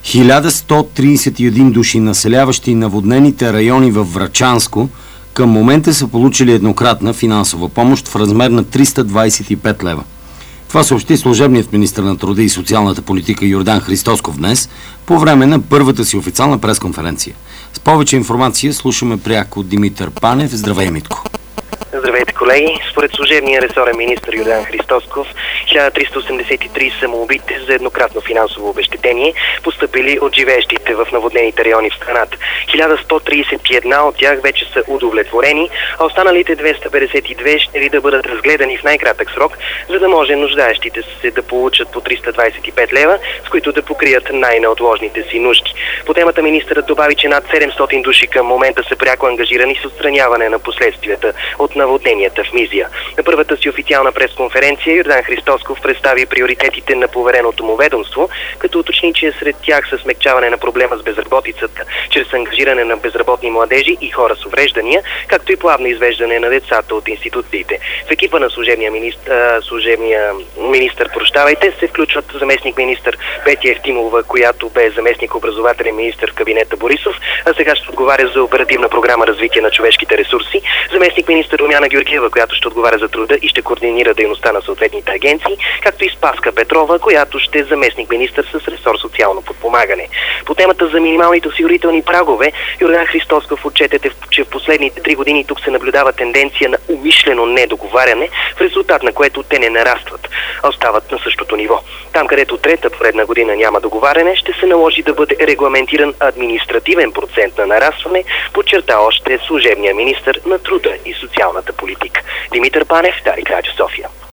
1131 души, населяващи наводнените райони във Врачанско, към момента са получили еднократна финансова помощ в размер на 325 лева. Това съобщи служебният министър на труда и социалната политика Йордан Христосков днес по време на първата си официална пресконференция. С повече информация слушаме пряко Димитър Панев. Здравей, Митко! Здравейте, колеги! Според служебния ресорен министър Йордан Христосков, 1383 са молбите за еднократно финансово обезщетение, постъпили от живеещите в наводнените райони в страната. 1131 от тях вече са удовлетворени, а останалите 252 ще ли да бъдат разгледани в най-кратък срок, за да може нуждаещите се да получат по 325 лева, с които да покрият най-неотложните си нужди. По темата министърът добави, че над 700 души към момента са пряко ангажирани с отстраняване на последствията от наводненията в Мизия. На първата си официална пресконференция Йордан Христосков представи приоритетите на повереното му ведомство, като уточни, че сред тях са смекчаване на проблема с безработицата, чрез ангажиране на безработни младежи и хора с увреждания, както и плавно извеждане на децата от институциите. В екипа на служебния министър се включват заместник министър Петя Евтимова, която бе заместник образователен министър в кабинета Борисов, а сега ще отговаря за оперативна програма развитие на човешките ресурси, заместник министър Румяна Георгиева, която ще отговаря за труда и ще координира дейността на съответните агенции, както и Спаска Петрова, която ще е заместник министър с ресор социално подпомагане. По темата за минималните осигурителни прагове, Йордан Христосков отчетете, че в последните 3 години тук се наблюдава тенденция на умишлено недоговаряне, в резултат на което те не нарастват, а остават на същото ниво. Там, където трета поредна година няма договаряне, ще се наложи да бъде регламентиран административен процент на нарастване, подчерта още служебния министър на труда и социалната политика. Димитър Панев, Дарик Радио София.